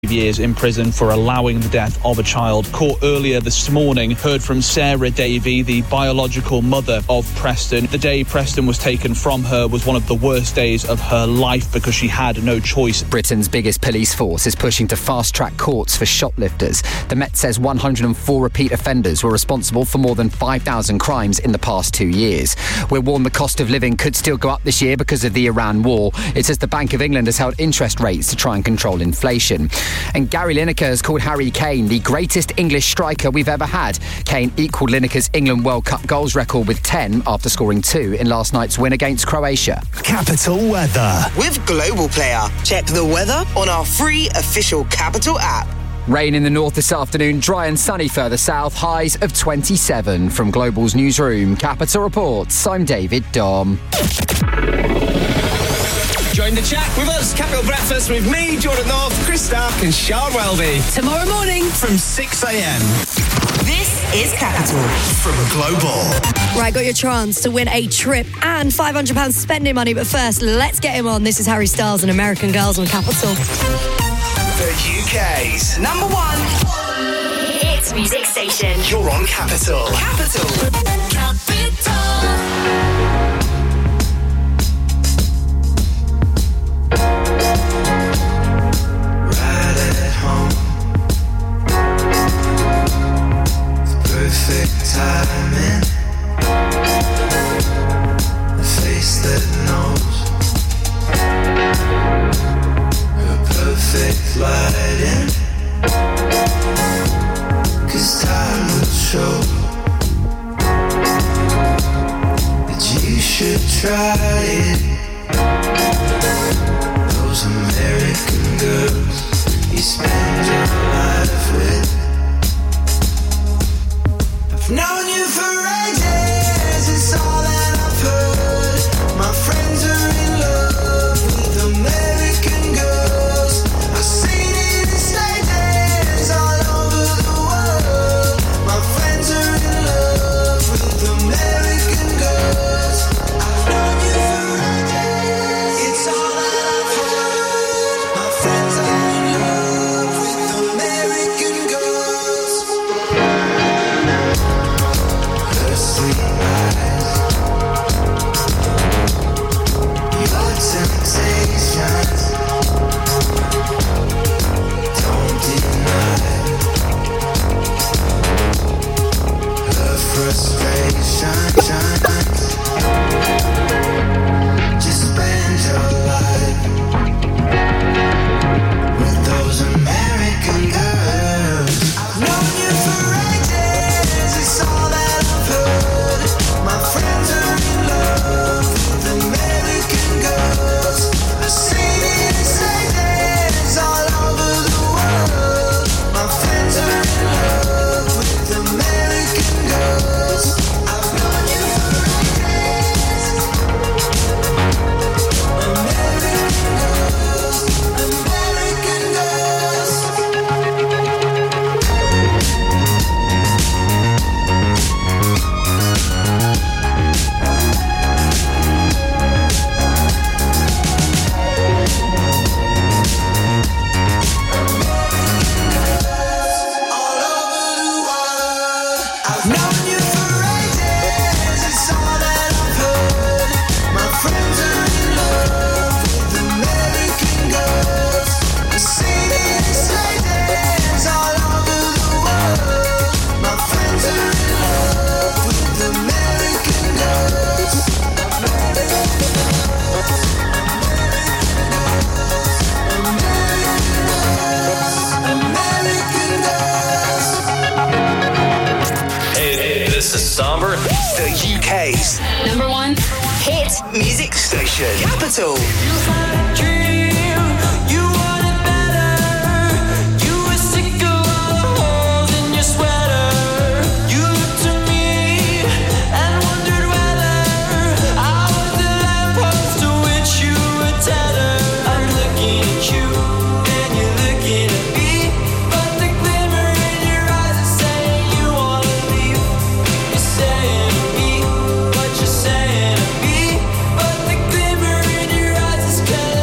years in prison for allowing the death of a child. Court earlier this morning heard from Sarah Davey, the biological mother of Preston. The day Preston was taken from her was one of the worst days of her life because she had no choice. Britain's biggest police force is pushing to fast-track courts for shoplifters. The Met says 104 repeat offenders were responsible for more than 5,000 crimes in the past 2 years. We're warned the cost of living could still go up this year because of the Iran war. It says the Bank of England has held interest rates to try and control inflation. And Gary Lineker has called Harry Kane the greatest English striker we've ever had. Kane equalled Lineker's England World Cup goals record with 10 after scoring 2 in last night's win against Croatia. Capital Weather. With Global Player. Check the weather on our free official Capital app. Rain in the north this afternoon, dry and sunny further south, highs of 27. From Global's newsroom, Capital Reports, I'm David Dom. Join the chat with us, Capital Breakfast, with me, Jordan North, Chris Stark and Sean Welby. Tomorrow morning from 6 a.m. This is Capital from Global. Right, got your chance to win a trip and £500 spending money. But first, let's get him on. This is Harry Styles and American Girls on Capital. The UK's number one hit music station. You're on Capital. Capital. Right at home, perfect timing, a face that knows, her perfect lighting, 'cause time will show that you should try it. Those American girls you spend your life with, I've known you for ages, it's all that I've heard. My friends are in love with American girls. I've seen it in stages all over the world. My friends are in love with American girls. I've known you for ages, it's all that I've heard. My friends are in love with American girls. Her sweet eyes, your temptations, don't deny her frustration. Just spend your life with those American girls. I've known you for ages, it's all that I've heard. My friends are in love with American girls. I've seen it in stages all over the world. My friends are in love with American girls. I've known you for ages. American girls, American girls. All over the world. I've known you for ages, it's all that I've heard. My friends are in love with American girls. I've seen it in stages all over the world. My friends are in love with American girls. American girls. Hey, this is Somber. The UK's Number one hit music station. Capital. Saying to me, but the glimmer in your eyes is killing.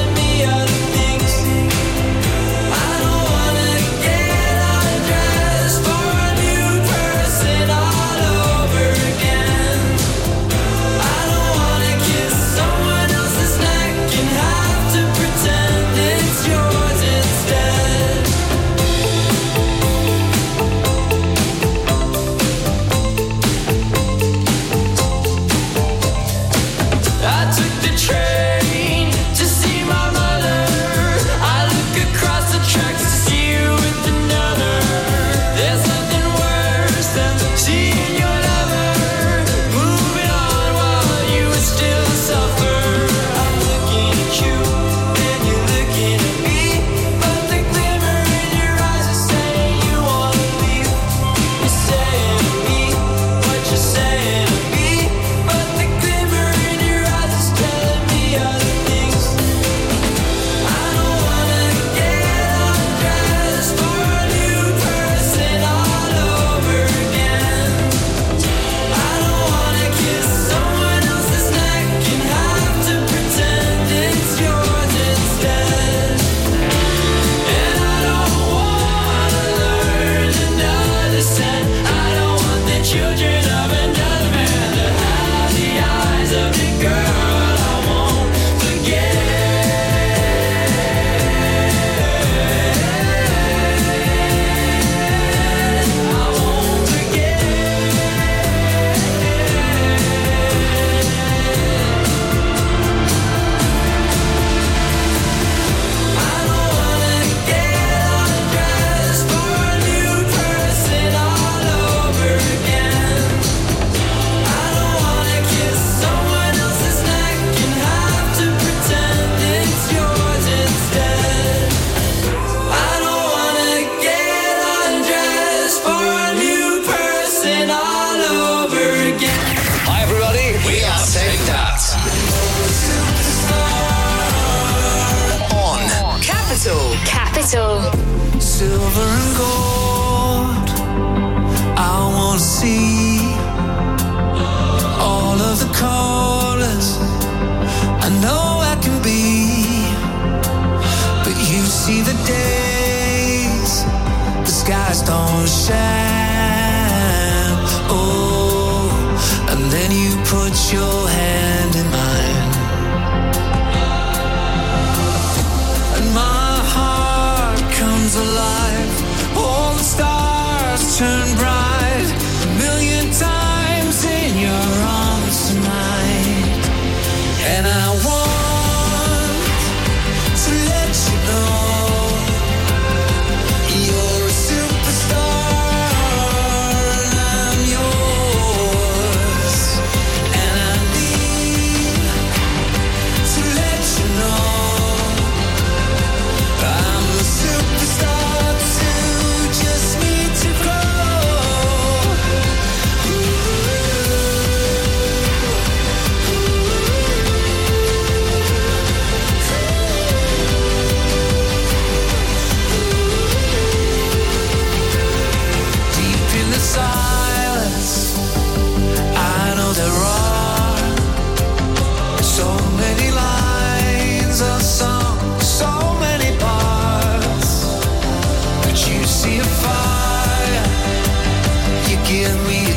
Capital. Silver and gold, I wanna see all of the colors I know I can be. But you see the days, the skies don't shine. Oh, and then you put your hand in mine, and my heart comes alive. All the stars turn bright, a million times in your arms tonight. And I want to let you know you're a superstar and I'm yours. And I need to let you know I'm a superstar too, just need to grow. Deep in the silence, I know there are so many lines of song, so many parts. But you see a fire, you give me a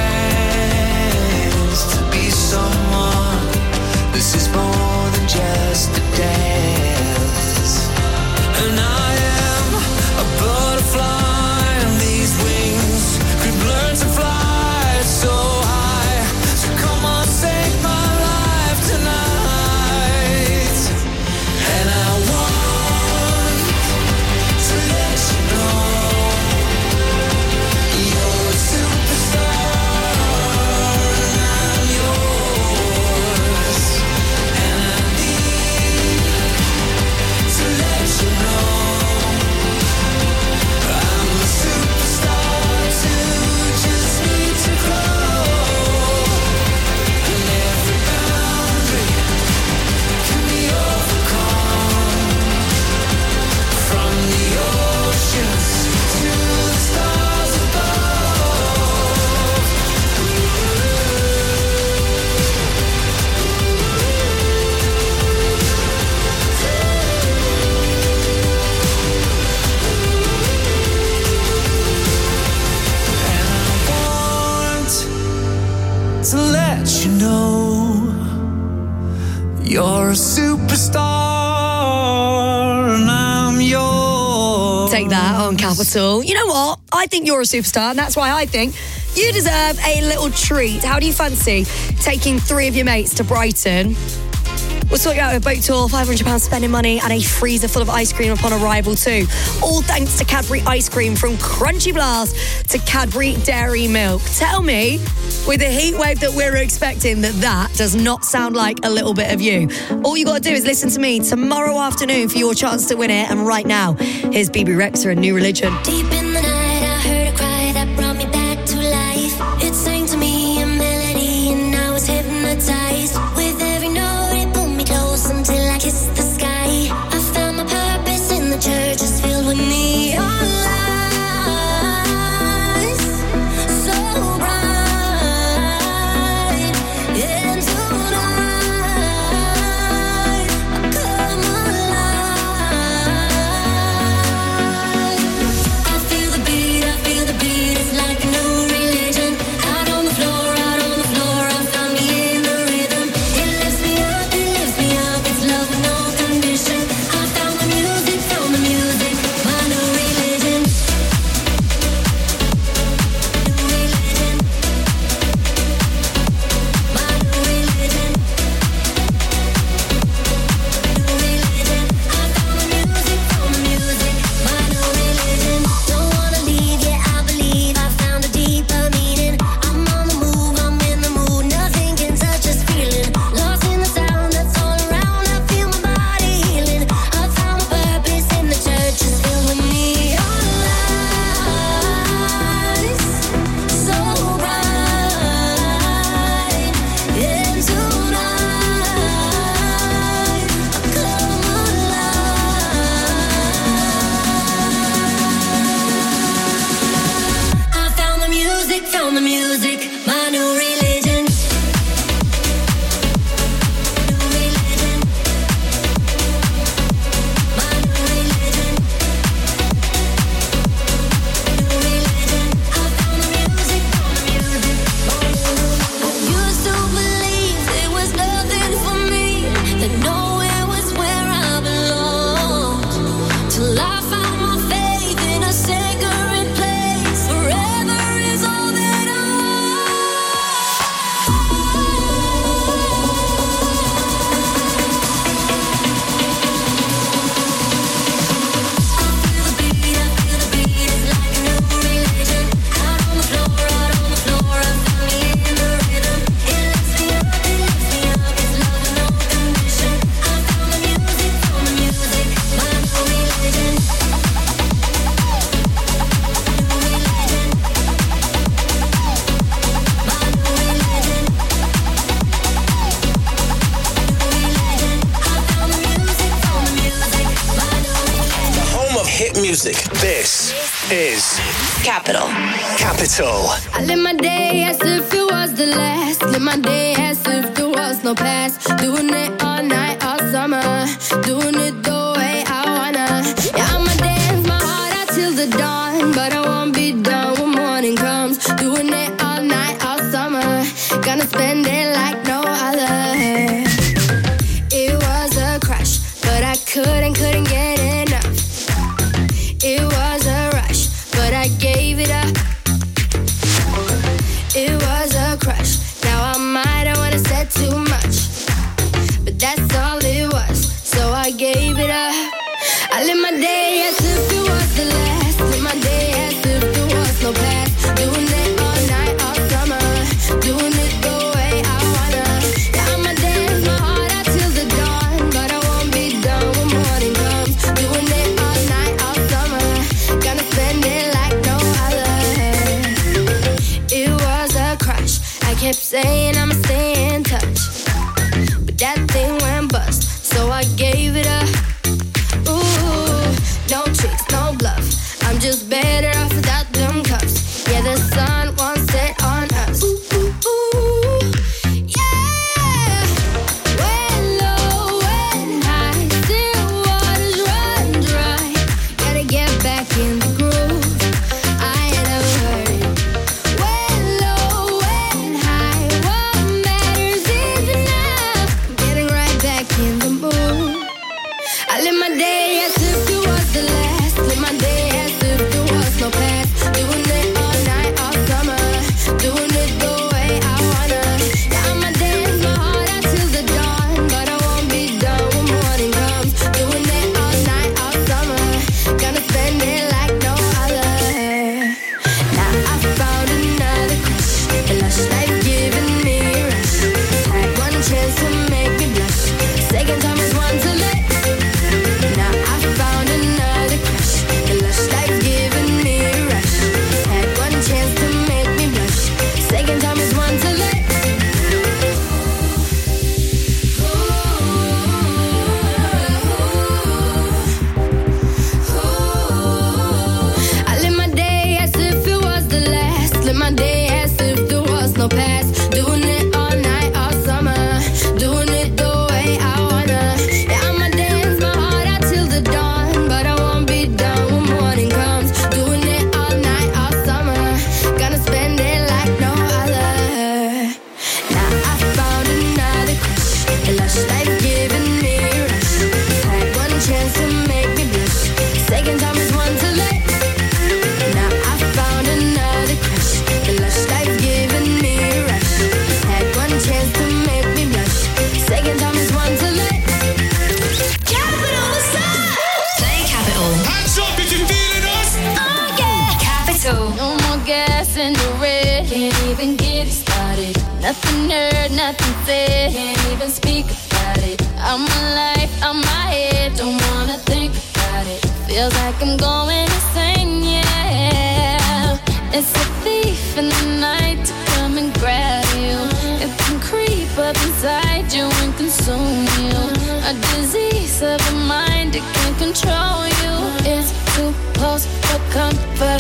chance to be someone. This is more than just a dance. And I am a butterfly, and these wings could learn to fly so high. So come on, save my life tonight. And I want to let you know you're a superstar and I'm yours. And I need to let you know I'm a superstar too, just need to grow. And every boundary can be overcome, from the oceans to the stars above. And I want to let you know you're a superstar and I'm yours. Take that on Capital. You know what? I think you're a superstar, and that's why I think you deserve a little treat. How do you fancy taking 3 of your mates to Brighton? We'll sort you out a boat tour, £500 spending money, and a freezer full of ice cream upon arrival too. All thanks to Cadbury Ice Cream, from Crunchy Blast to Cadbury Dairy Milk. Tell me, with the heat wave that we're expecting, that does not sound like a little bit of you. All you got to do is listen to me tomorrow afternoon for your chance to win it. And right now, here's BB Rexha and New Religion. Deep in the night, I heard a cry that brought me back to life. It sang to me a melody, and I was hypnotized. With every note, it pulled me close until I kissed the sky. I found my purpose in the church, it's filled with neon lights, so bright. And tonight, I come alive. I feel This is Capital. Capital. I live my day as if it was the last. Live my day as if there was no past. Doing it all night, all summer. Doing it the way I wanna. Yeah, I'ma dance my heart out till the dawn. But I won't be done when morning comes. Doing it all night, all summer. Gonna spend it like no other. It was a crush, but I couldn't get enough. It was a rush, but I gave it up. It was a crush. Now I might have wanna said too much, but that's all it was. So I gave it up. I live my day as if it was the last. Live my day as if there was no past. Doing it all night, all summer. Doing it the way I wanna. Yeah, I'ma dance my heart out till the dawn, but I won't be done when morning comes. Doing it all night, all summer. Gonna spend it like no other. It was a crush. I kept saying I'ma stay in touch, but that thing went bust, so I gave it up. Ooh, no tricks, no bluff. I'm just better off without them cuffs. Yeah, the sun won't set on us. Ooh, ooh, ooh. Yeah. When low, when high, still waters run dry. Gotta get back in the groove. I ain't never heard it. When low, when high, what matters is enough. Getting right back in the mood. I live my day as if it was the last. Live my day as if there was no past. Doing it all night, all summer. Doing it the way I wanna. Yeah, I'ma dance my heart out till the dawn, but I won't be done when morning comes. Doing it all night, all summer. Gonna spend it like no other. Now I found another crush. The lush life giving me a rush. Had one chance to make me blush. Second time is one to let. Now I found another crush. The lush life giving me a rush. Had one chance to make me blush. Second time is one to let. I live my day as if it was the last. Live my day as if there was no past. Doing it all night, all summer. Doing it the way I wanna. Yeah, I'ma dance my heart out till the dawn, but I won't be done when morning comes. Doing it all night, all summer. Gonna spend it like no other. Now I found another crush. The lush life giving me a rush. Had one chance to make me blush. Second time is one to let. Now I found another crush. The lush life giving me a rush. Had one chance to make me blush. Second time is one to let. Capital side. Play Capital. Hands up if you're feeling us. Oh yeah. Capital. No more gas in the red. Can't even get it started. Nothing heard, nothing said. Can't even speak about it. I'm alive, I'm my head. Don't wanna think about it. Feels like I'm going insane, yeah. It's a thief in the night to come and grab you. It can creep up inside you and consume you. A disease of the mind, it can control you. It's too close for comfort.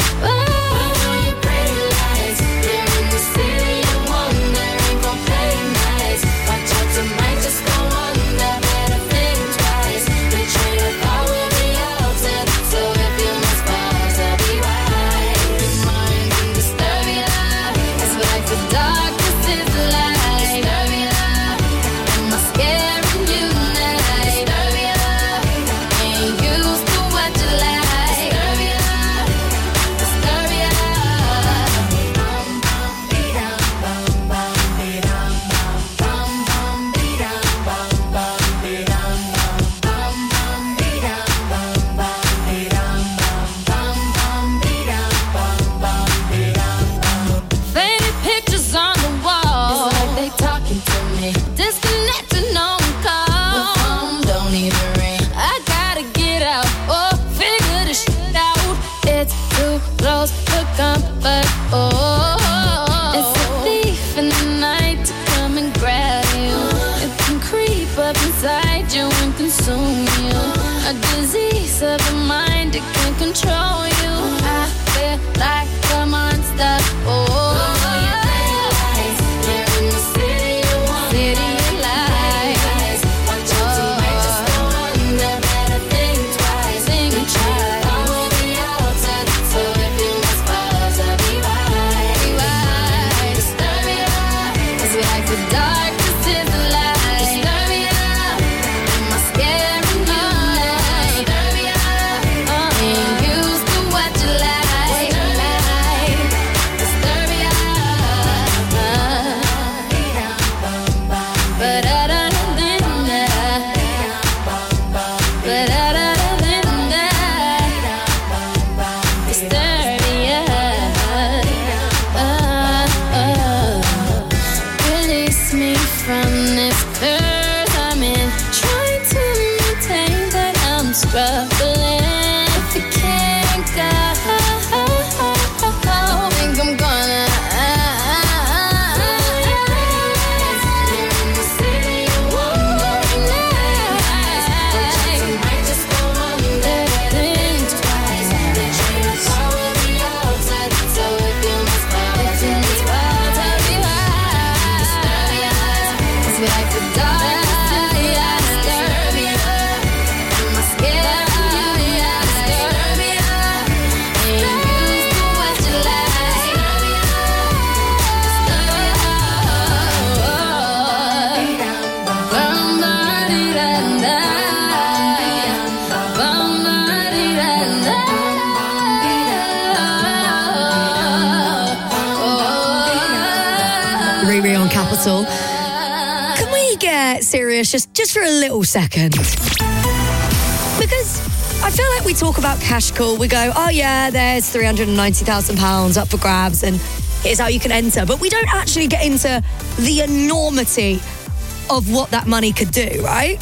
Capital. Can we get serious just for a little second? Because I feel like we talk about Cash Call. We go, oh yeah, there's £390,000 up for grabs and here's how you can enter. But we don't actually get into the enormity of what that money could do, right?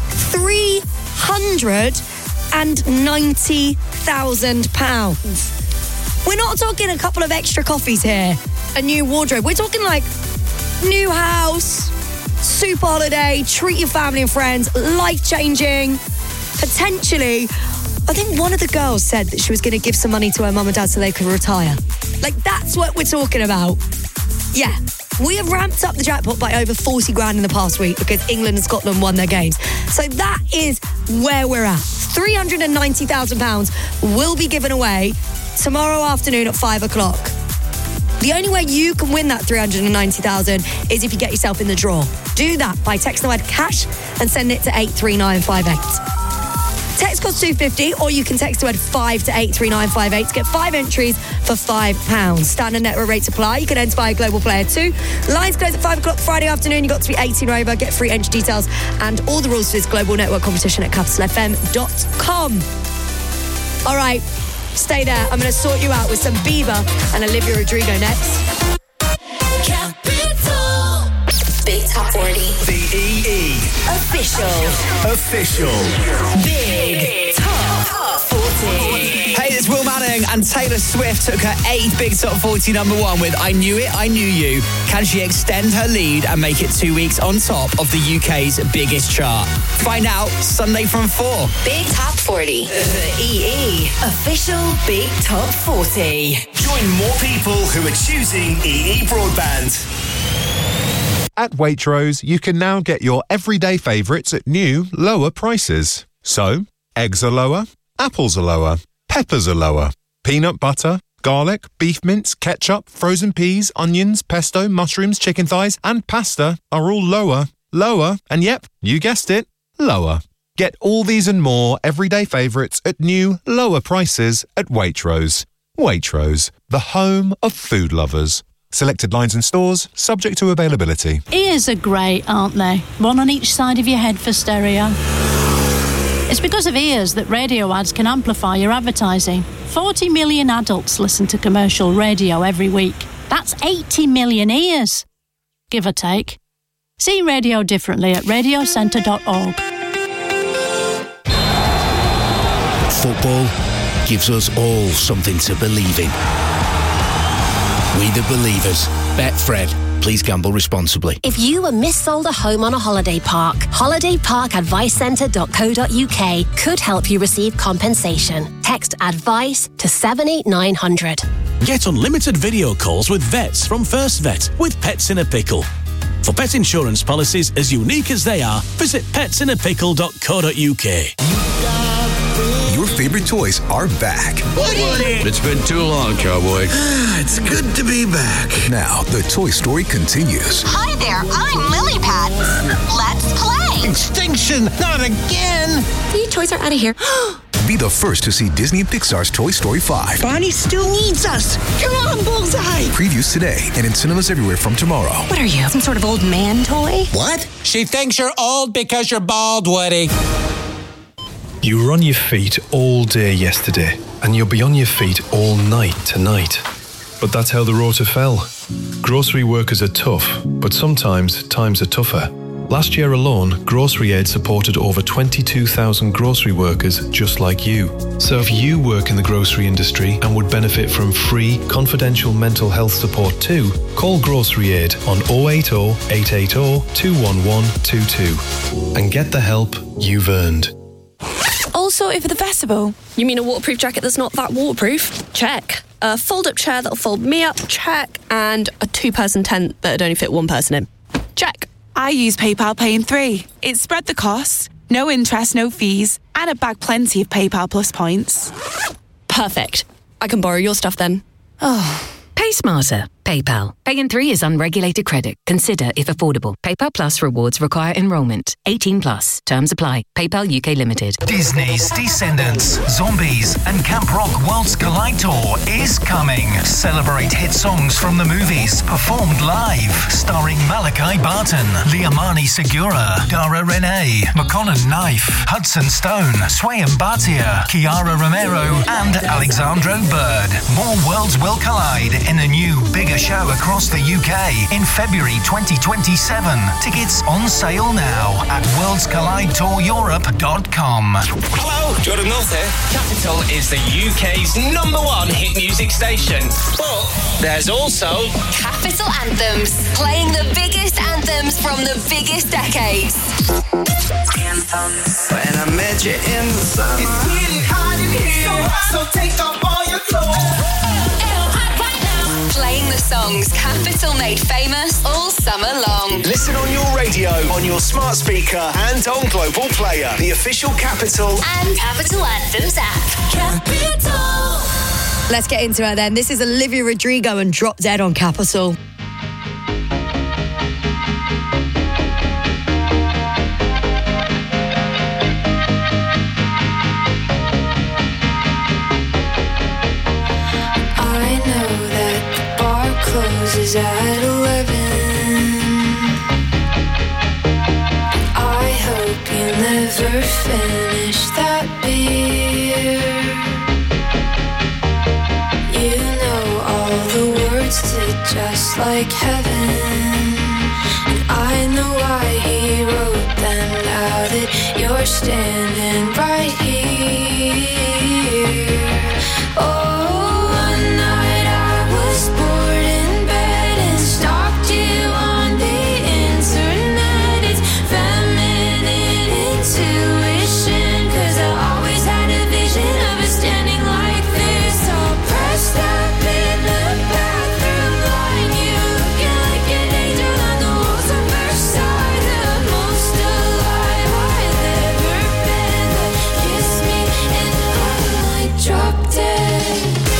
£390,000. We're not talking a couple of extra coffees here, a new wardrobe. We're talking like new house, super holiday, treat your family and friends, life-changing, potentially. I think one of the girls said that she was going to give some money to her mum and dad so they could retire. Like, that's what we're talking about. Yeah. We have ramped up the jackpot by over 40 grand in the past week because England and Scotland won their games. So that is where we're at. £390,000 will be given away tomorrow afternoon at 5 o'clock. The only way you can win that £390,000 is if you get yourself in the draw. Do that by texting the word cash and send it to 83958. Text costs £2.50, or you can text the word 5 to 83958 to get 5 entries for £5. Standard network rates apply. You can enter by a Global Player 2. Lines close at 5 o'clock Friday afternoon. You've got to be 18 or over. Get free entry details and all the rules for this global network competition at capitalfm.com. All right, stay there. I'm going to sort you out with some Bieber and Olivia Rodrigo next. Capital. Big Top 40. The EE. Official. Big Top 40. Hey, it's Will Manning, and Taylor Swift took her 8th Big Top 40 number 1 with I Knew It, I Knew You. Can she extend her lead and make it 2 weeks on top of the UK's biggest chart? Find out Sunday from 4. Big Top 40. The EE. Official Big Top 40. Join more people who are choosing EE Broadband. At Waitrose, you can now get your everyday favourites at new, lower prices. So, eggs are lower, apples are lower, peppers are lower, peanut butter, garlic, beef mince, ketchup, frozen peas, onions, pesto, mushrooms, chicken thighs, and pasta are all lower, and yep, you guessed it, lower. Get all these and more everyday favourites at new, lower prices at Waitrose. Waitrose, the home of food lovers. Selected lines and stores, subject to availability. Ears are great, aren't they? One on each side of your head for stereo. It's because of ears that radio ads can amplify your advertising. 40 million adults listen to commercial radio every week. That's 80 million ears, give or take. See radio differently at radiocentre.org. Football gives us all something to believe in. We the Believers. Betfred. Please gamble responsibly. If you were missold a home on a holiday park, holidayparkadvicecentre.co.uk could help you receive compensation. Text ADVICE to 78900. Get unlimited video calls with vets from First Vet with Pets in a Pickle. For pet insurance policies as unique as they are, visit petsinapickle.co.uk. Your favorite toys are back. Woody! It's been too long, cowboy. It's good to be back. Now, the Toy Story continues. Hi there, I'm Lily Pad. Let's play. Extinction, not again. The toys are out of here. Be the first to see Disney and Pixar's Toy Story 5. Bonnie still needs us. Come on, Bullseye. Previews today and in cinemas everywhere from tomorrow. What are you, some sort of old man toy? What? She thinks you're old because you're bald, Woody. You were on your feet all day yesterday, and you'll be on your feet all night tonight. But that's how the rota fell. Grocery workers are tough, but sometimes times are tougher. Last year alone, Grocery Aid supported over 22,000 grocery workers just like you. So if you work in the grocery industry and would benefit from free, confidential mental health support too, call Grocery Aid on 080 880 21122 and get the help you've earned. All sorted for the festival? You mean a waterproof jacket that's not that waterproof? Check. A fold-up chair that'll fold me up? Check. And a two-person tent that'd only fit one person in? Check. I use PayPal Pay in 3. It spread the cost, no interest, no fees, and it bagged plenty of PayPal Plus points. Perfect. I can borrow your stuff then. Oh, pay smarter. PayPal. Pay in 3 is unregulated credit. Consider if affordable. PayPal Plus rewards require enrolment. 18 plus. Terms apply. PayPal UK Limited. Disney's Descendants, Zombies and Camp Rock Worlds Collide Tour is coming. Celebrate hit songs from the movies performed live. Starring Malachi Barton, Liamani Segura, Dara Renee, McConnell Knife, Hudson Stone, Swayam Bhatia, Kiara Romero and Alexandro Bird. More worlds will collide in a new, bigger show across the UK in February 2027. Tickets on sale now at worldscollidetoureurope.com. Hello, Jordan North here. Capital is the UK's #1 hit music station. But there's also Capital Anthems, playing the biggest anthems from the biggest decades. When I met you in the summer, it's really hot in here, so take off all your clothes. Playing the songs Capital made famous all summer long. Listen on your radio, on your smart speaker and on Global Player, the official Capital and Capital Anthems app. Capital. Let's get into it then. This is Olivia Rodrigo and Drop Dead on Capital. Closes at 11. I hope you never finish that beer. You know all the words to Just Like Heaven, and I know why he wrote them. Now that you're standing right here. Oh, one night I was bored in bed and stalked you on the internet. It's feminine intuition, 'cause I always had a vision of us standing like this, all pressed up in the bathroom line. You looking like an angel on the walls of Versailles, the most alive I've ever been. But kiss me and I might drop dead.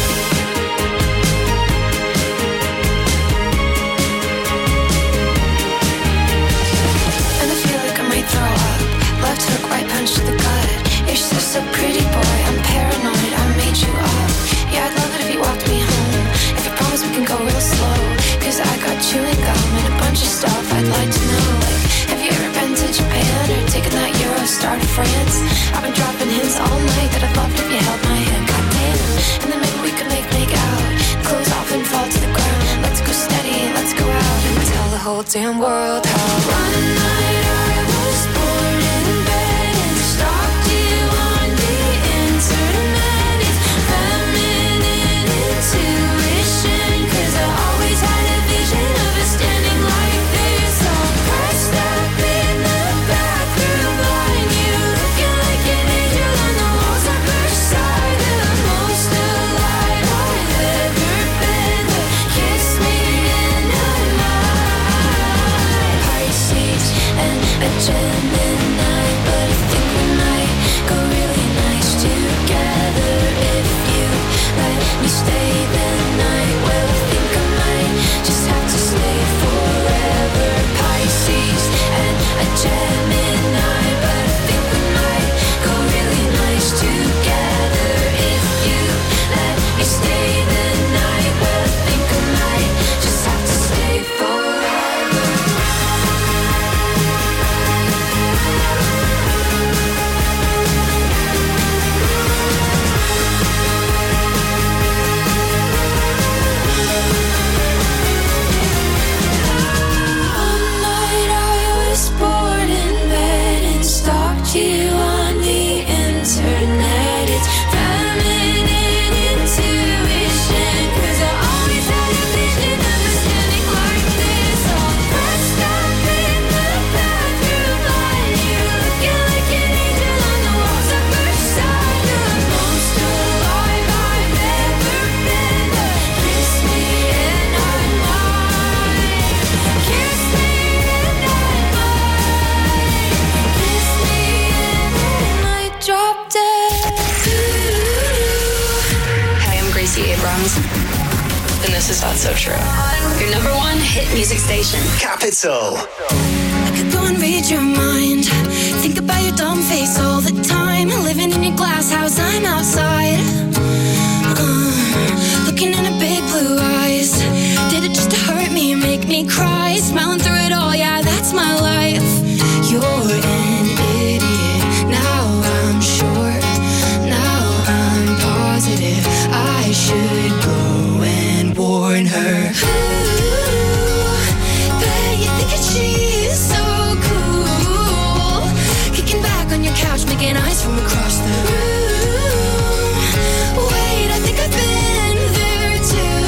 And I feel like I might throw up. Left hook, right punch to the gut. You're so pretty, boy. I'm paranoid. I made you up. Yeah, I'd love it if you walked me home. If you promise we can go real slow, 'cause I got chewing gum and a bunch of stuff I'd like to know. Like, have you ever been to Japan or taken that Eurostar to France? I've been dropping hints all night that I'd love it if you held my hand. Goddamn. And then maybe we could make out. Close off and fall to the ground. Let's go steady. Let's go out and tell the whole damn world how one night I was bored in bed and stalked you on the internet. It's feminine intuition, 'cause I always had a vision of us standing like this, all pressed up in the bathroom line. You looking like an angel on the walls of Versailles, the most alive I've ever been. But kiss me and I might. Pisces and a Gemini, but I think we might go really nice together if you let me stay the night. Well, I think I might just have to stay forever. Pisces and a Gemini, but I think we might go really nice together if you let me stay the night. Well, I think I might just have to stay forever. One night I was bored in bed and stalked you on the internet. It's feminine intuition, 'cause I always had a vision of us standing like this, all pressed up in the bathroom line. You looking like an angel on the walls of Versailles, the most alive I've ever been. But kiss me and I might. Kiss me and I might. Kiss me and I might drop dead. Hey, I'm Gracie Abrams. Goodness, is that so true? Your number one hit music station. Capital. I could go and read your mind. Think about your dumb face all the time. Living in your glass house, I'm outside. Looking in her big blue eyes. Did it just to hurt me and make me cry? Smiling through it all, yeah, that's my life. You're an idiot. Now I'm sure. Now I'm positive. I should go and warn her. Ooh, bet you think that she's so cool. Kicking back on your couch, making eyes from across the room. Wait, I think I've been there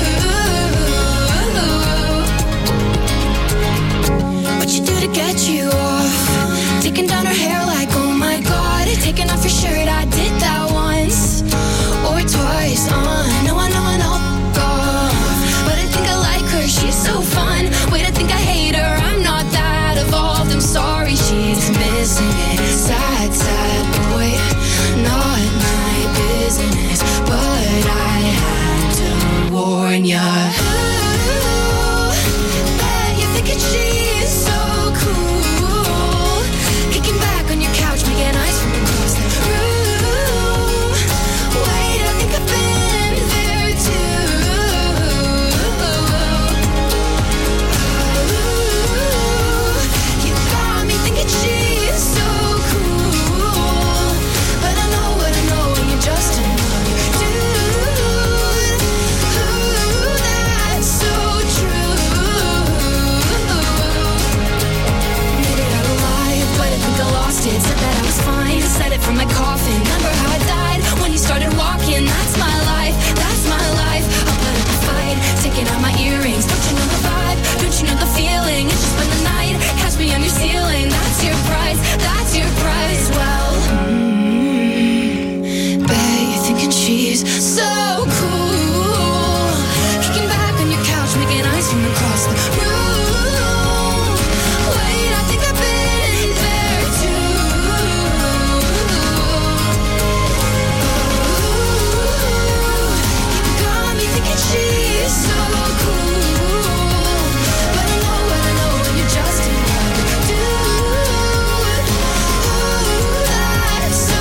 too. What you do to get you off? Taking down her hair like, oh my god. Taking off your shirt, I did that once or twice. I know, God. But I think I like her, she's so fun. Wait, I think I hate her, I'm not that evolved. I'm sorry, she's missing it. Sad, sad boy, not my business. But I had to warn ya. Ooh, bet you think that she's so cool. Kicking back on your couch, making eyes from across the room. Wait, I think I've been there too. You got me thinking she's so cool. But I know what I know, and you're just another dude. Ooh, that's so true. Made it out alive, but I think I lost it. Said that I was fine, said it from my coffin. Remember how I died when you started walking? That's my life, that's my life. I'll put up a fight, taking out my earrings. Don't you know the vibe? Don't you know the feeling? It's just spend the night, catch me on your ceiling. That's your prize, that's your prize. Well, bet you're thinking she's so cool. Kicking back on your couch, making eyes from across the room. Wait, I think I've been there too. You got me thinking she's so cool. But I know what I know, and you're just another dude. Ooh, that's so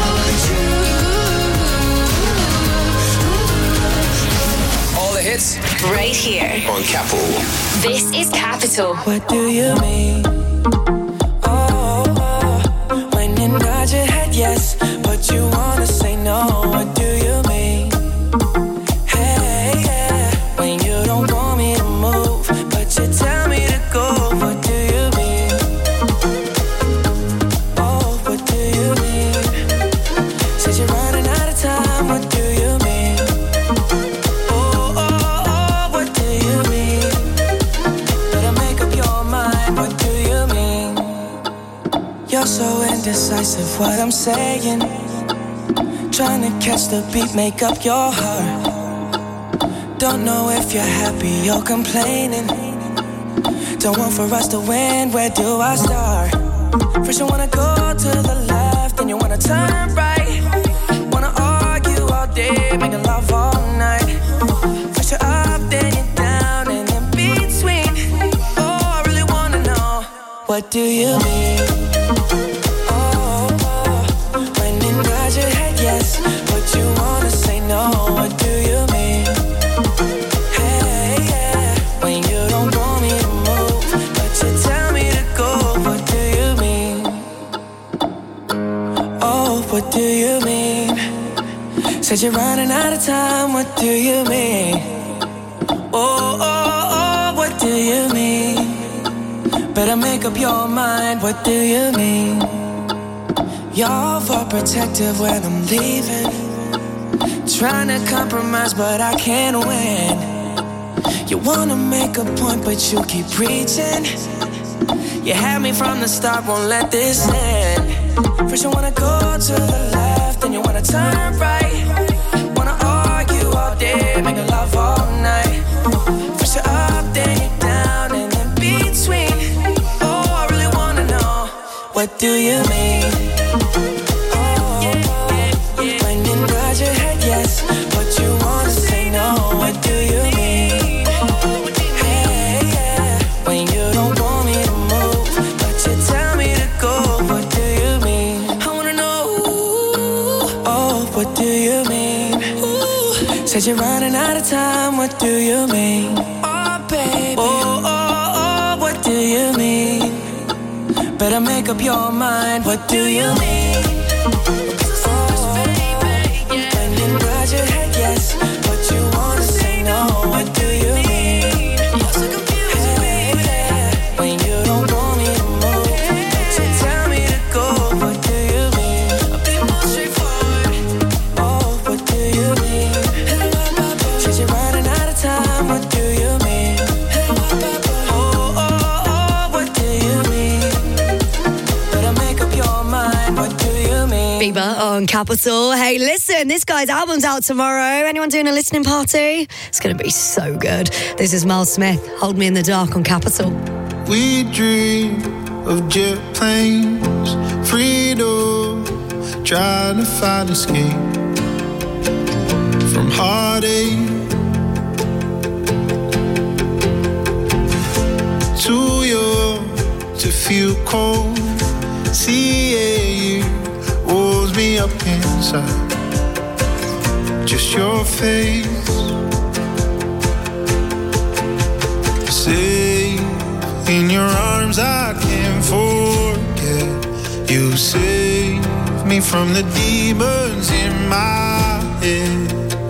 true. All the hits Right here. on Capital. This is Capital. What do you mean? When you nod your head yes, but you wanna say no. What do you mean? Hey, yeah. When you don't want me to move, but you tell me to go. What do you mean? Oh, what do you mean? Said you're running out of time. What do you mean? Oh, what do you mean? Better make up your mind. What do you mean? You're so indecisive, what I'm saying. Trying to catch the beat, make up your heart. Don't know if you're happy or complaining. Don't want for us to win, where do I start? First you wanna go to the left, then you wanna turn right. Wanna argue all day, making love all night. First you're up, then you're down, and in between. Oh, I really wanna know, what do you mean? When you nod your head yes, but you wanna say no. What do you mean? Hey, yeah. When you don't want me to move, but you tell me to go. What do you mean? Oh, what do you mean? Said you're running out of time. What do you mean? Oh, what do you mean? Better make up your mind. What do you mean? You're overprotective when I'm leaving. Trying to compromise, but I can't win. You wanna make a point, but you keep preaching. You had me from the start, won't let this end. First you wanna go to the left, then you wanna turn right. Wanna argue all day, making love all night. First you're up, then you're down, and in between. Oh, I really wanna know, what do you mean? When you nod your head yes, but you wanna say no. What do you mean? Said you're running out of time, what do you mean? Oh, baby. Oh, what do you mean? Better make up your mind, what do you mean? When you nod your head yes, but you wanna say no, what do you mean? You're so confused, baby. When you don't want me to move, but you tell me to go, what do you mean? A bit more straightforward. Oh, what do you mean? Said you're running out of time, what do you mean? Oh, what do you mean? Better make up your mind, what do you mean? Bieber on Capital. Hey, listen, this guy's album's out tomorrow. Anyone doing a listening party? It's going to be so good. This is Miles Smith, Hold Me in the Dark on Capital. We dream of jet planes, freedom, trying to find escape from heartache. Too young to feel cold, seeing you warms me up inside. Just your face, safe in your arms I can't forget. You save me from the demons in my head.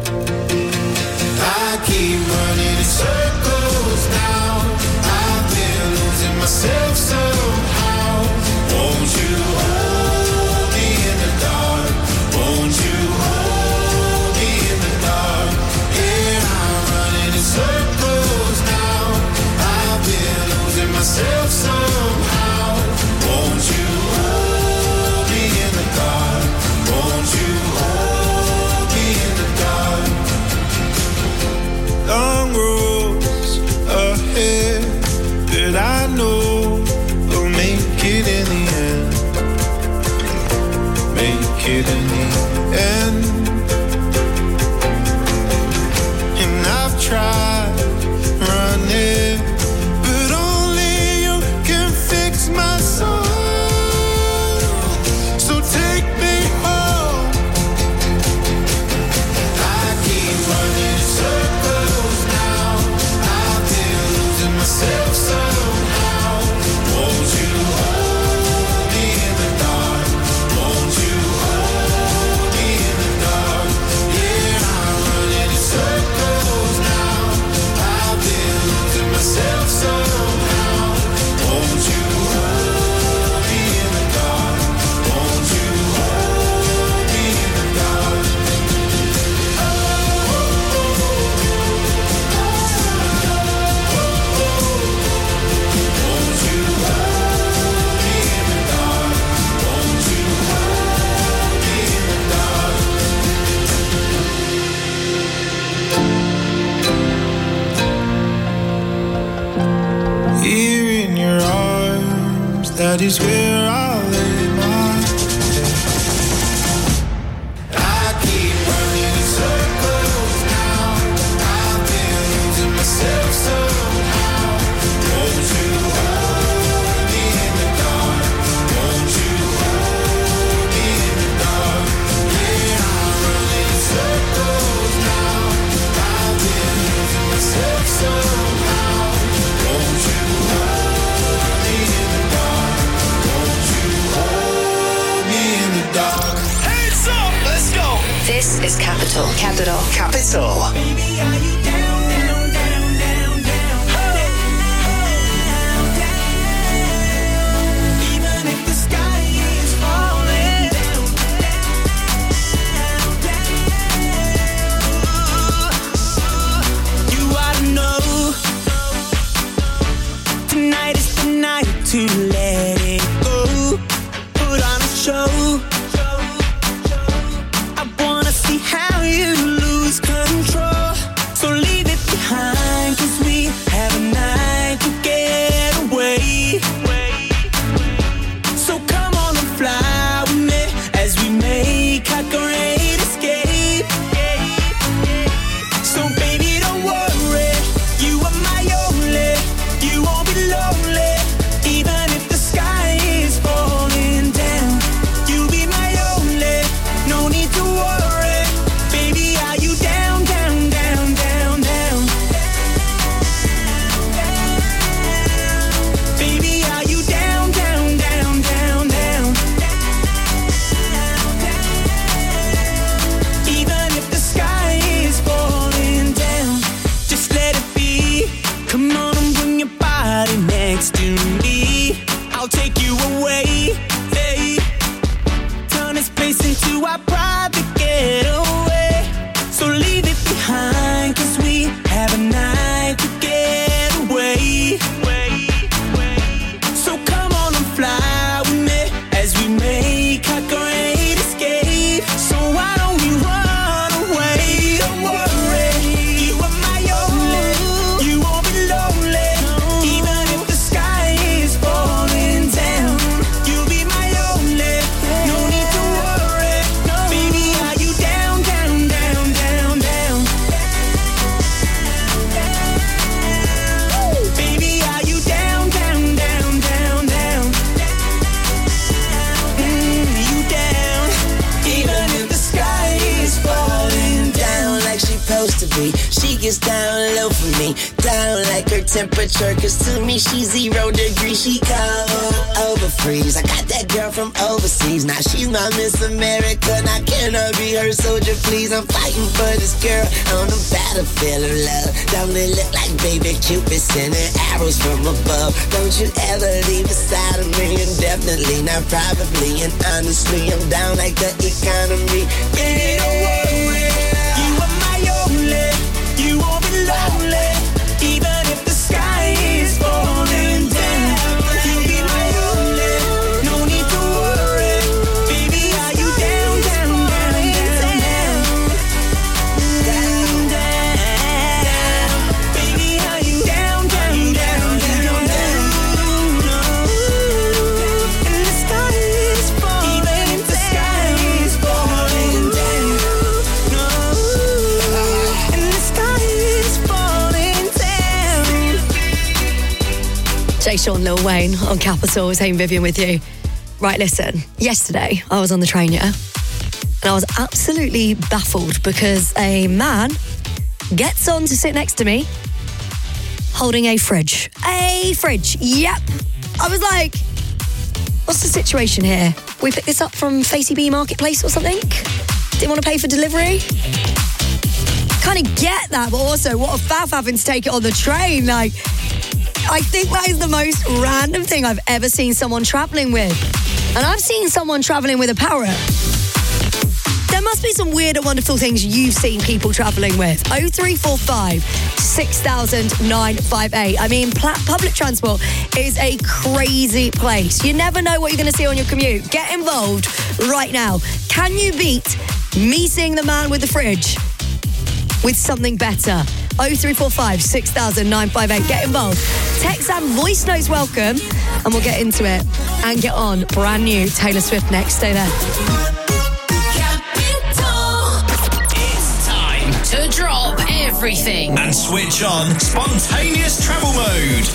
I keep running in circles now. I've been losing myself somehow. Won't you hold me in the dark? Won't you hold me in the dark? Yeah, I'm running in circles now. I've been losing myself somehow. Won't you hold me in the dark? Won't you hold me in the dark? Long roads ahead, but I know we'll make it in the end. Make it in the end. And I've tried running, but only you can fix my soul. So take me home. I keep running in circles now. I've been losing myself somehow. Won't you hold me in the dark? Won't you hold me in the dark? Yeah, I'm running in circles now. I've been losing myself somehow. Won't you hold me in the dark? Won't you hold me in the dark? Won't you hold me in the dark? Won't you hold me in the dark? Here in your arms, that is where I'll lay my head. I keep running in circles now. I've been losing myself somehow. Won't you hold me in the dark? Won't you hold me in the dark? Yeah, I'm running in circles now. I've been losing myself somehow. Won't you hold me in the dark? Won't you hold me in the dark? Hands up, let's go. This is Capital. Capital. Capital. Baby, are you down, down, down, down, down? Even if the sky is falling down, down, down. You ought to know tonight is the night to let it go. Put on a show. I wanna see how you lose control. gets down low for me. Down like her temperature, cause to me she's 0 degrees. She cold, over freeze. I got that girl from overseas. Now she's my Miss America. Now can I be her soldier, please? I'm fighting for this girl on the battlefield of love. Don't it look like baby Cupid sending arrows from above? Don't you ever leave beside of me, indefinitely, not probably. And honestly, I'm down like the economy. Baby, don't worry, you are my only. You won't be lonely, even if the sky is falling down. You'll be my only, no need to worry. Baby, are you down, down, down, down, down, down, down? Baby, are you down, down, down, down, down? And the sky is falling, even if the sky is falling down. And the sky is falling down. Jay Sean, Lil Wayne on Capital. Zane Vivian with you. Right, listen. Yesterday, I was on the train, yeah? And I was absolutely baffled because a man gets on to sit next to me holding a fridge. A fridge, yep. I was like, what's the situation here? We picked this up from Facey B Marketplace or something? Didn't want to pay for delivery? Kind of get that, but also what a faff having to take it on the train. Like, I think that is the most random thing I've ever seen someone travelling with. And I've seen someone travelling with a parrot. There must be some weird and wonderful things you've seen people travelling with. 0345 6000 958. I mean, public transport is a crazy place. You never know what you're going to see on your commute. Get involved right now. Can you beat me seeing the man with the fridge with something better? 0345 6000 958. Get involved. Text and voice notes welcome, and we'll get into it and get on. Brand new Taylor Swift next. Stay there. It's time to drop everything and switch on spontaneous travel mode.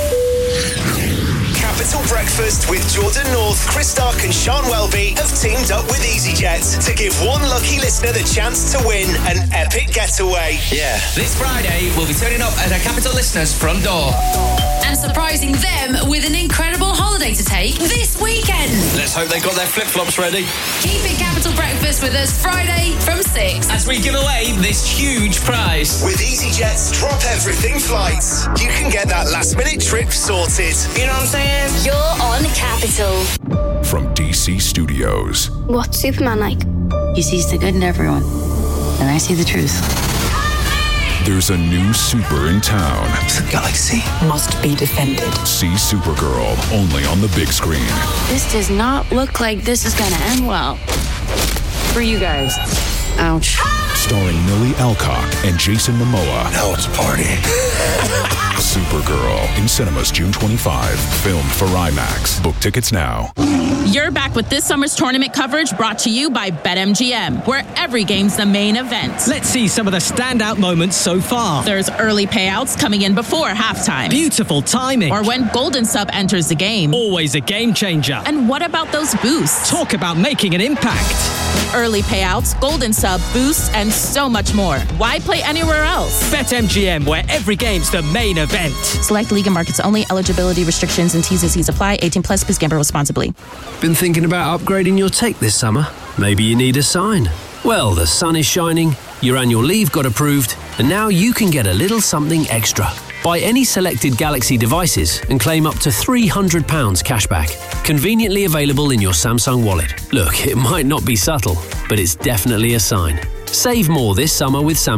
Capital Breakfast with Jordan North, Chris Stark and Sean Welby have teamed up with EasyJet to give one lucky listener the chance to win an epic getaway. Yeah. This Friday, we'll be turning up at a Capital listener's front door. and surprising them with an incredible holiday to take this weekend. Let's hope they got their flip-flops ready. Keep it Capital Breakfast with us Friday from 6 as we give away this huge prize. With EasyJet's Drop Everything flights, you can get that last-minute trip sorted. You know what I'm saying? You're on Capital. From DC Studios. What's Superman like? He sees the good in everyone, and I see the truth. There's a new super in town. The galaxy must be defended. See Supergirl only on the big screen. This does not look like this is gonna end well. For you guys. Ouch. Starring Millie Alcock and Jason Momoa. Now it's a party. Supergirl in cinemas June 25. Filmed for IMAX. Book tickets now. You're back with this summer's tournament coverage brought to you by BetMGM, where every game's the main event. Let's see some of the standout moments so far. There's early payouts coming in before halftime. Beautiful timing. Or when Golden Sub enters the game. Always a game changer. And what about those boosts? Talk about making an impact. Early payouts, Golden Sub, boosts, and so much more. Why play anywhere else? BetMGM, where every game's the main event. Select league and markets only. Eligibility restrictions and T's and C's apply. 18 plus. Please gamble responsibly. Been thinking about upgrading your tech this summer? Maybe you need a sign. Well, the sun is shining, your annual leave got approved, and now you can get a little something extra. Buy any selected Galaxy devices and claim up to £300 cashback. Conveniently available in your Samsung wallet. Look, it might not be subtle, but it's definitely a sign. Save more this summer with Samsung.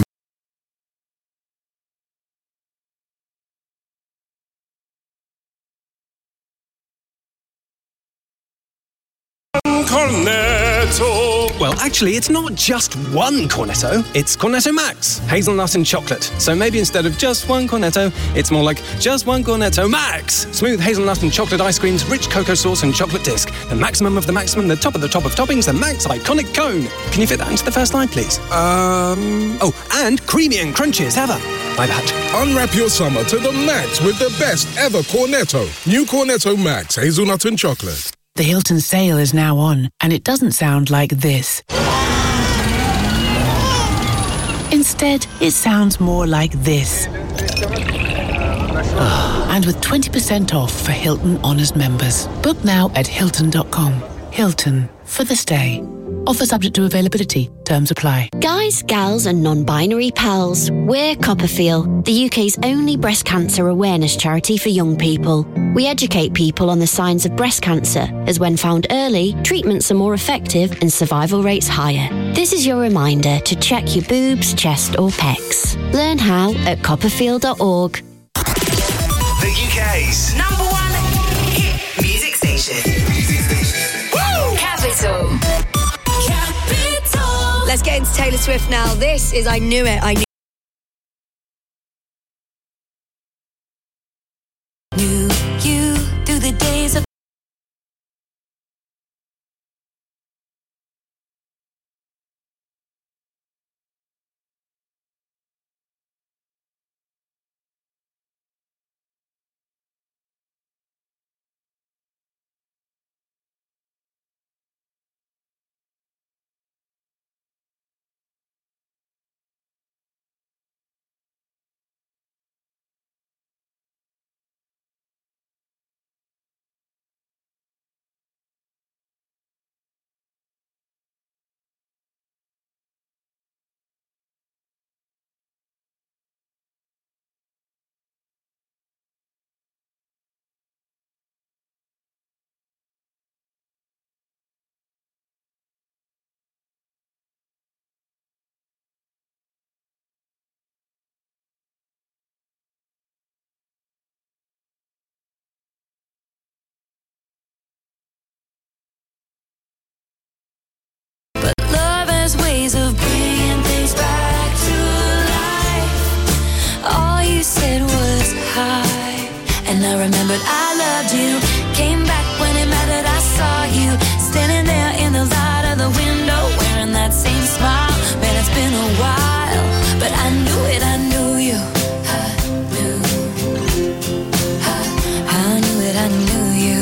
Cornetto. Well, actually, it's not just one Cornetto. It's Cornetto Max, hazelnut and chocolate. So maybe instead of just one Cornetto, it's more like just one Cornetto Max. Smooth hazelnut and chocolate ice creams, rich cocoa sauce and chocolate disc. The maximum of the maximum, the top of toppings, the Max iconic cone. Can you fit that into the first line, please? Oh, and creamy and crunchy as ever. My bad. Unwrap your summer to the max with the best ever Cornetto. New Cornetto Max, hazelnut and chocolate. The Hilton sale is now on, and it doesn't sound like this. Instead, Instead, it sounds more like this. And with 20% off for Hilton Honors members. Book now at Hilton.com. Hilton, for the stay. Offer subject to availability. Terms apply. Guys, gals and non-binary pals, we're Copperfield, the UK's only breast cancer awareness charity for young people. We educate people on the signs of breast cancer, as when found early, treatments are more effective and survival rates higher. This is your reminder to check your boobs, chest or pecs. Learn how at copperfield.org. The UK's #1 hit music station. Woo! Capital. Let's get into Taylor Swift now. This is I Knew It, I Knew You through the days of ways of bringing things back to life. All you said was hi, and I remembered I loved you. Came back when it mattered, I saw you standing there in the light of the window, wearing that same smile. Man, it's been a while, but I knew it, I knew you. I knew it, I knew you.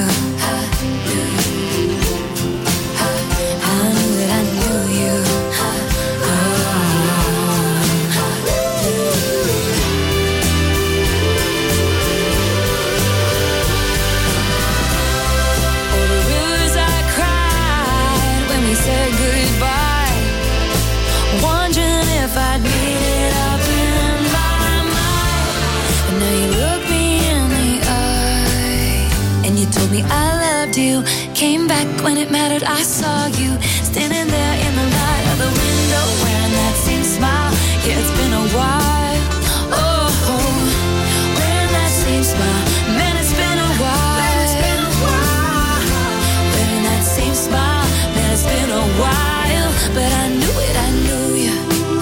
I loved you. Came back when it mattered, I saw you standing there in the light of the window, wearing that same smile. Yeah, it's been a while. Oh, wearing that same smile. Man, it's been a while. Wearing that same smile. Man, it's been a while. But I knew it, I knew you.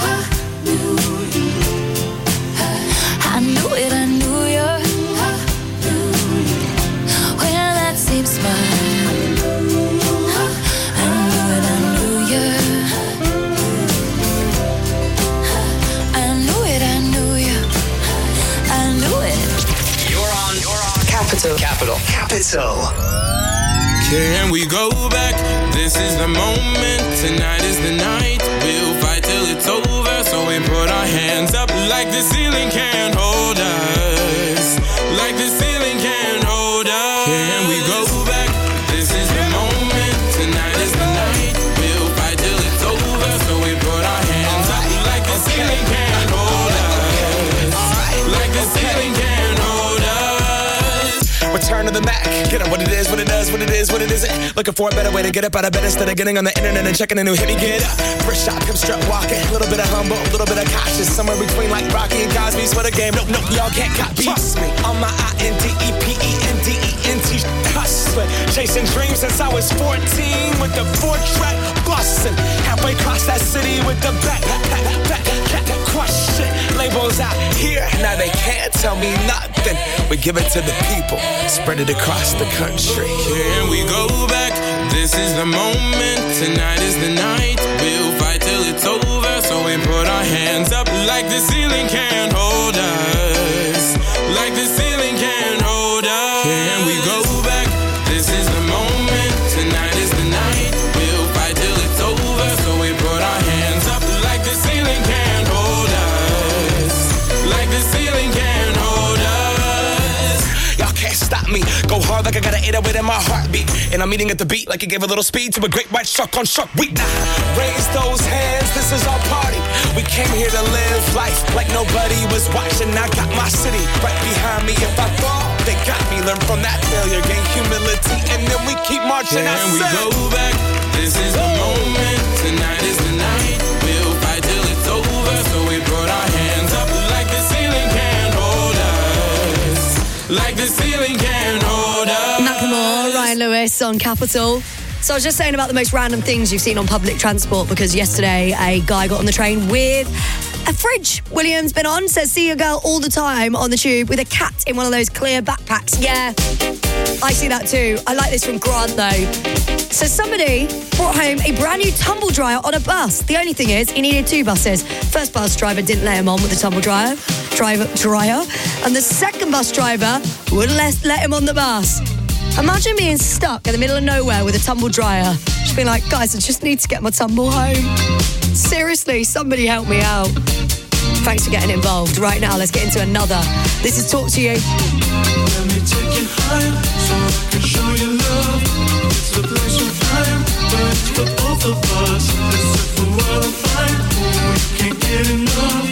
I knew it, I knew you. Same smile. I knew it, I knew you. I knew it, I knew you. I knew it. You're on Capital. Can we go back? This is the moment. Tonight is the night. We'll fight till it's over. So we put our hands up like the ceiling can't hold us. Like the ceiling can't hold us. Can we go back? This is the moment. Tonight is the night. We'll fight till it's over. So we put our hands up like the ceiling can't hold us. Like the ceiling can't hold us. Return to the Mac. Get up what it is, what it does, what it is, what it isn't. Looking for a better way to get up out of bed instead of getting on the internet and checking a new hit. Me get up. First shot, come strut walking. A little bit of humble, a little bit of cautious. Somewhere between like Rocky and Cosby's for the game. Nope, y'all can't copy. Trust me. On my INDEPENDENT hustling. Chasing dreams since I was 14 with the 4-track bustin'. Halfway across that city with the back question. Labels out here, now they can't tell me nothing. We give it to the people, spread it across the country. Can we go back? This is the moment. Tonight is the night. We'll fight till it's over. So we put our hands up like the ceiling can't hold us. Like the ceiling can't hold us. Can we go back? This is the moment. Tonight is the night. We'll fight till it's over. So we put our hands up like the ceiling can't hold us. me. Go hard like I got an 808 in my heartbeat. And I'm eating at the beat like it gave a little speed to a great white shark on Shark Week. Raise those hands, this is our party. We came here to live life like nobody was watching. I got my city right behind me. If I fall, they got me. Learn from that failure, gain humility, and then we keep marching. And we go back. This is the moment. Tonight is the night. We'll fight till it's over. So we put our hands up like the ceiling can't hold us. Like the ceiling can't hold us. Macklemore, Ryan Lewis on Capital. So I was just saying about the most random things you've seen on public transport, because yesterday a guy got on the train with a fridge. William's been on, says, see a girl all the time on the tube with a cat in one of those clear backpacks. Yeah, I see that too. I like this from Grant though. So somebody brought home a brand new tumble dryer on a bus. The only thing is, he needed 2 buses. First bus driver didn't let him on with the tumble dryer, and the second bus driver wouldn't let him on the bus. Imagine being stuck in the middle of nowhere with a tumble dryer. Just being like, guys, I just need to get my tumble home. Seriously, somebody help me out. Thanks for getting involved. Right now, let's get into another. This is Talk to You. Let me take you higher so I can show you love. It's a place of time, but it's for both of us. This is the world of fine, we can't get enough.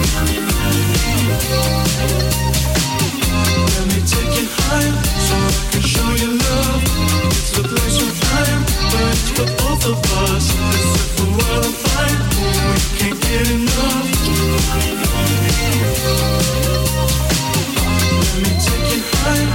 Let me take you higher so I can show you love. It's a place of time, but it's for both of us. This is the world of fine, we can't get enough. Let me take you higher.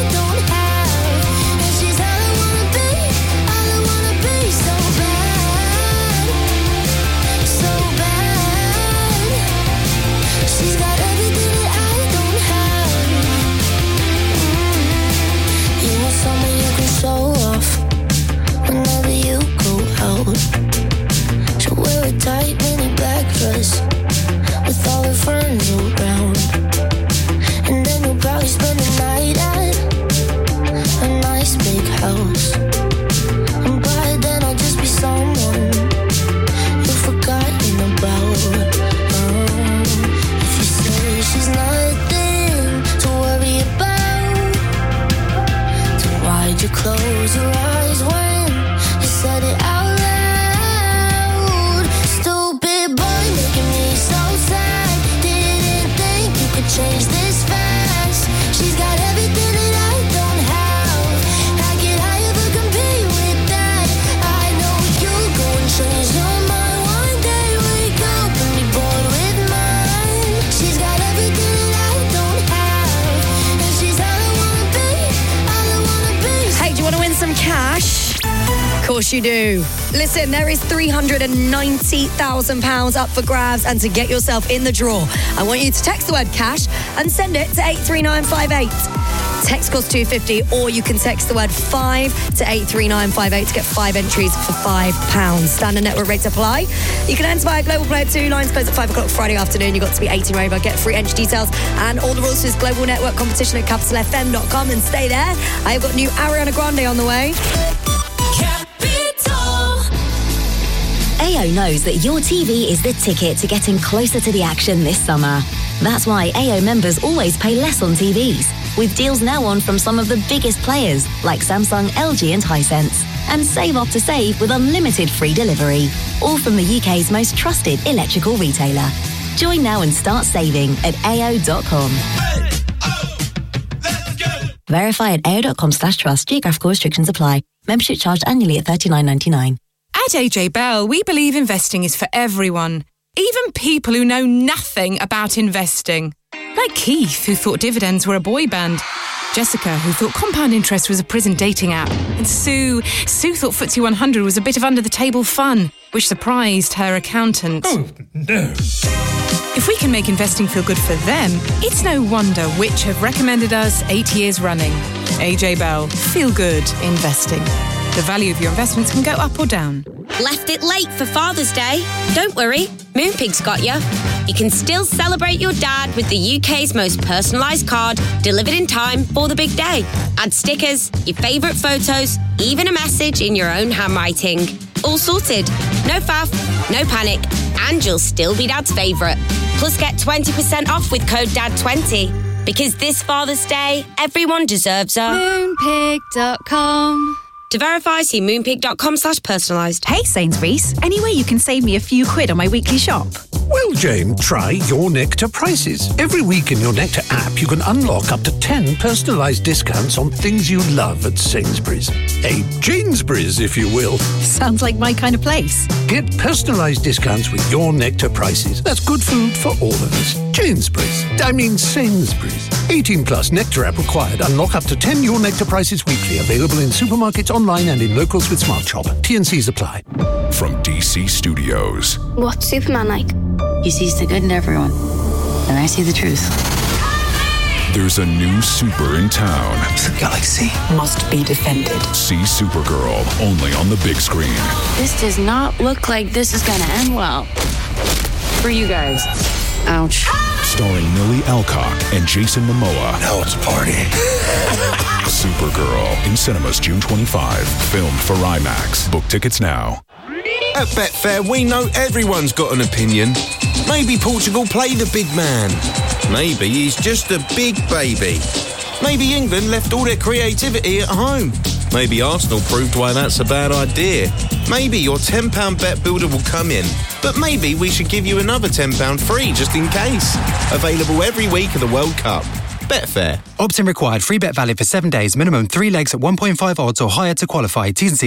So bad. course you do. Listen, there is £390,000 up for grabs, and to get yourself in the draw, I want you to text the word cash and send it to 83958. Text costs $2.50, or you can text the word 5 to 83958 to get 5 entries for £5. Standard network rates apply. You can enter via Global Player 2. Lines close at 5 o'clock Friday afternoon. You've got to be 18 or over. Get free entry details and all the rules to this global network competition at capitalfm.com, and stay there. I've got new Ariana Grande on the way. AO knows that your TV is the ticket to getting closer to the action this summer. That's why AO members always pay less on TVs, with deals now on from some of the biggest players like Samsung, LG and Hisense. And save after save with unlimited free delivery. All from the UK's most trusted electrical retailer. Join now and start saving at AO.com. Verify at AO.com/trust. Geographical restrictions apply. Membership charged annually at $39.99. At AJ Bell, we believe investing is for everyone, even people who know nothing about investing. Like Keith, who thought dividends were a boy band. Jessica, who thought compound interest was a prison dating app. And Sue thought FTSE 100 was a bit of under-the-table fun, which surprised her accountant. Oh, no. If we can make investing feel good for them, it's no wonder which have recommended us 8 years running. AJ Bell, feel good investing. The value of your investments can go up or down. Left it late for Father's Day? Don't worry, Moonpig's got you. You can still celebrate your dad with the UK's most personalised card, delivered in time for the big day. Add stickers, your favourite photos, even a message in your own handwriting. All sorted. No faff, no panic, and you'll still be Dad's favourite. Plus get 20% off with code DAD20. Because this Father's Day, everyone deserves a... Moonpig.com. To verify, see moonpig.com/personalised. Hey Sainsbury's, any way you can save me a few quid on my weekly shop? Well, Jane, try Your Nectar prices. Every week in Your Nectar app, you can unlock up to 10 personalised discounts on things you love at Sainsbury's. A Janesbury's, if you will. Sounds like my kind of place. Get personalised discounts with Your Nectar prices. That's good food for all of us. Sainsbury's. 18 plus Nectar app required. Unlock up to 10 Your Nectar prices weekly. Available in supermarkets, online and in locals with Smart Shop. T&Cs apply. From DC Studios. What's Superman like? He sees the good in everyone, and I see the truth. There's a new super in town. The galaxy must be defended. See Supergirl, only on the big screen. This does not look like this is gonna end well. For you guys. Ouch. Starring Millie Alcock and Jason Momoa. Now it's a party. Supergirl, in cinemas June 25. Filmed for IMAX. Book tickets now. At Betfair, we know everyone's got an opinion. Maybe Portugal play the big man. Maybe he's just a big baby. Maybe England left all their creativity at home. Maybe Arsenal proved why that's a bad idea. Maybe your £10 bet builder will come in. But maybe we should give you another £10 free just in case. Available every week of the World Cup. Betfair. Opt-in required. Free bet valid for 7 days. Minimum 3 legs at 1.5 odds or higher to qualify. T's and C's